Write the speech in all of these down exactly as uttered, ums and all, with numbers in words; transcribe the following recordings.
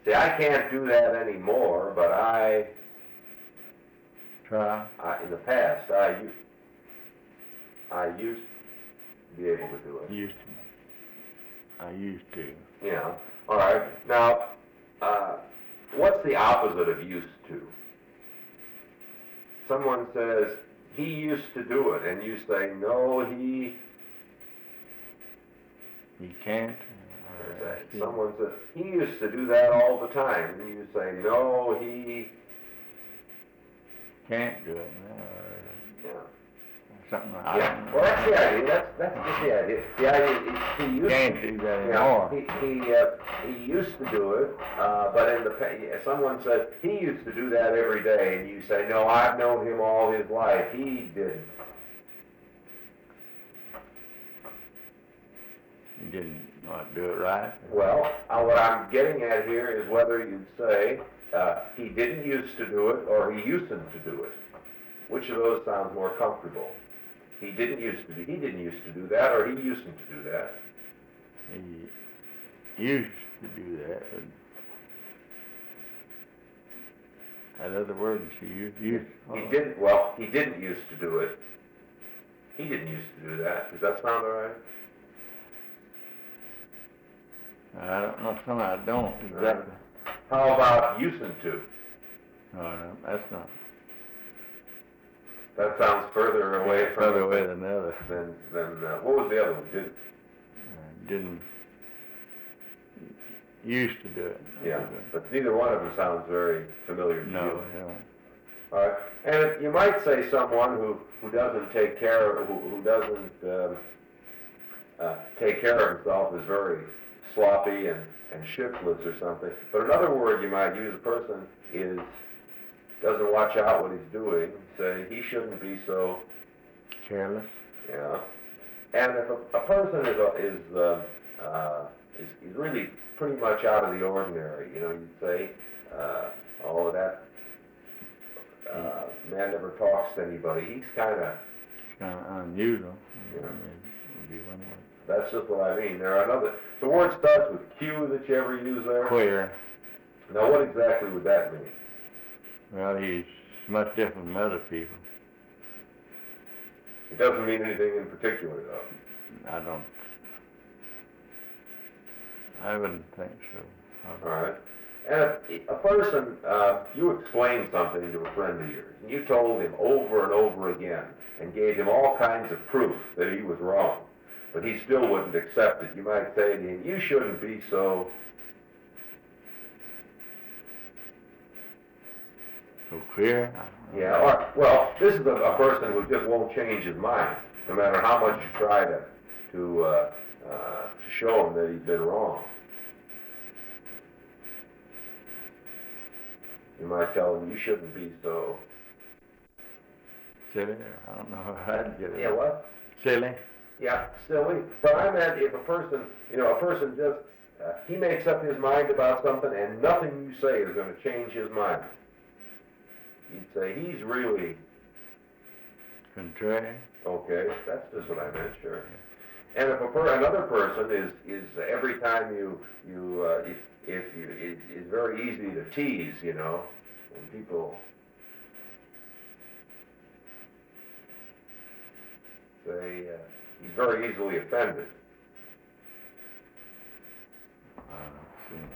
See, I can't do that anymore, but I, Try. I in the past, I, u- I used to be able to do it. Used to. I used to. Yeah. All right. Now, uh, what's the opposite of used to? Someone says, he used to do it, and you say, no, he... You can't. Say, someone says, he used to do that all the time, and you say, no, he... Can't do it. Uh, Yeah. something like that. Yeah. Well, that's the idea. That's, that's just the idea. The idea is he used Can't to... do that Yeah, anymore. he, he, uh, he used to do it, uh, but in the pa- someone said, he used to do that every day, and you say, no, I've known him all his life. He didn't. You didn't want to do it right. Well, uh, what I'm getting at here is whether you'd say uh, he didn't used to do it or he usedn't to do it. Which of those sounds more comfortable? He didn't used to do, he didn't used to do that, or he usedn't to do that. He used to do that, but that other word you used. used He didn't. Well, he didn't used to do it. He didn't used to do that. Does that sound all right? I don't know. Some I don't exactly. How about usedn't to? No, no, that's not. That sounds further away from Further away than the other. Than than uh, what was the other one? Did Uh, didn't used to do it. yeah, but neither one of them sounds very familiar to No, you. you don't. All right, and you might say someone who, who doesn't take care of, who, who doesn't um, uh, take care of himself is very sloppy and, and shiftless or something. But another word you might use, a person is doesn't watch out what he's doing. Say he shouldn't be so Careless. yeah. And if a, a person is a, is, uh, uh, is is really pretty much out of the ordinary, you know, you'd say, uh, oh that. Uh, man never talks to anybody. He's kind of, Kind of unusual. Yeah. Would be one word. that's just what I mean. There are another, the word starts with Q that you ever use there. Queer. Now what exactly would that mean? Well, he's much different from other people. It doesn't mean anything in particular though. I don't. I wouldn't think so. All right. And if a person, uh, you explained something to a friend of yours, and you told him over and over again, and gave him all kinds of proof that he was wrong, but he still wouldn't accept it. You might say to him, you shouldn't be so... So queer? Yeah, or, well, this is a, a person who just won't change his mind, no matter how much you try to, to, uh, uh, to show him that he's been wrong. You might tell him, you shouldn't be so... Silly? I don't know how I'd get it. Yeah, what? Silly? Yeah, silly. But I meant if a person, you know, a person just, uh, he makes up his mind about something and nothing you say is going to change his mind. You'd say, he's really... Contrary? Okay, that's just what I meant, sure. And if a per- another person is, is every time you, you uh, if, if you, it, it's very easy to tease, you know, and people say, uh, he's very easily offended. I don't see.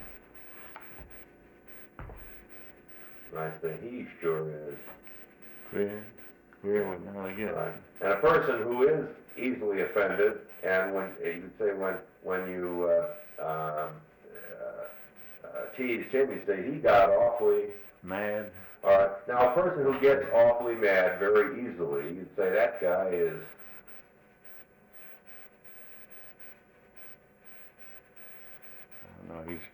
And I say, he sure is. Queer? Queer wouldn't really get it. Right. And a person who is easily offended, and when you'd say when when you uh, um, uh, uh, teased him, you'd say he got awfully Mad? all right. Now a person who gets awfully mad very easily, you'd say that guy is I don't know, he's